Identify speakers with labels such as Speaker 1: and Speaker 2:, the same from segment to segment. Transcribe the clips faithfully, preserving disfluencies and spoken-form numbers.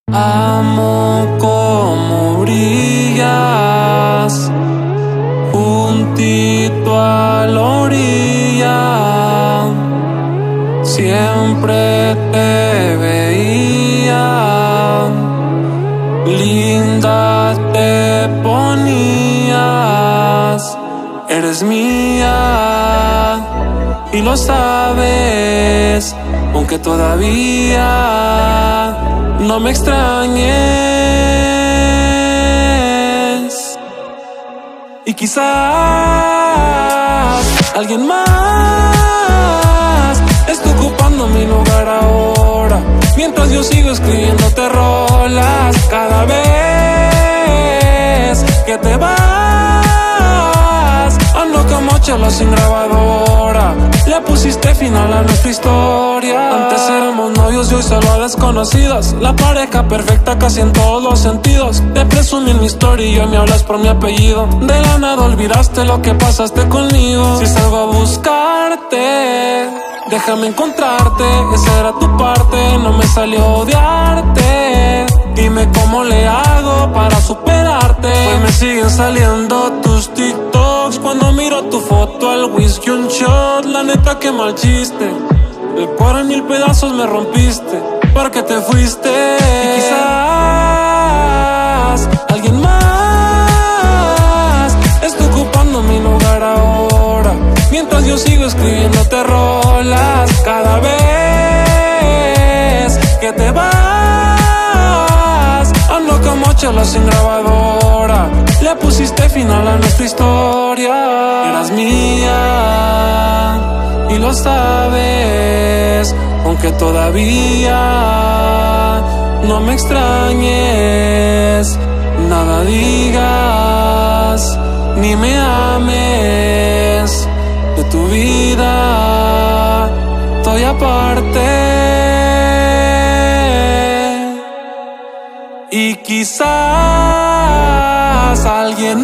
Speaker 1: Amo como brillas, juntito a la orilla. Siempre te veía, linda te ponías. Eres mía y lo sabes, aunque todavía no me extrañes. Y quizás alguien más esté ocupando mi lugar ahora, mientras yo sigo escribiéndote rolas. Cada vez que te vas, ando como chelo sin grabadora. Le pusiste final a nuestra historia. Antes éramos novios y hoy solo desconocidos, la pareja perfecta casi en todos los sentidos. Te presumí en mi story y hoy me hablas por mi apellido. De la nada olvidaste lo que pasaste conmigo. Si salgo a buscarte, déjame encontrarte, esa era tu parte. No me salió odiarte, dime cómo le hago para superarte. Hoy me siguen saliendo tus TikToks cuando miro tu foto al whisky un shot. La neta que mal chiste, el cuadro en mil pedazos me rompiste porque te fuiste. Y quizás alguien más esté ocupando mi lugar ahora, mientras yo sigo escribiéndote rolas. Cada vez que te vas, ando como chelo sin grabadora. Le pusiste final a nuestra historia. Eras mía y lo sabes, aunque todavía no me extrañes. Nada digas ni me ames, de tu vida estoy aparte. Y quizás alguien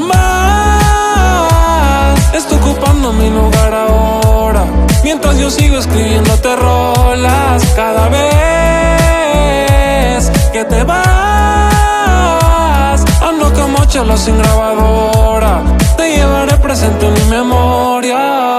Speaker 1: más esté ocupando mi lugar ahora, mientras yo sigo escribiéndote rolas. Cada vez que te vas, ando como chelo sin grabadora. Te llevaré presente en mi memoria.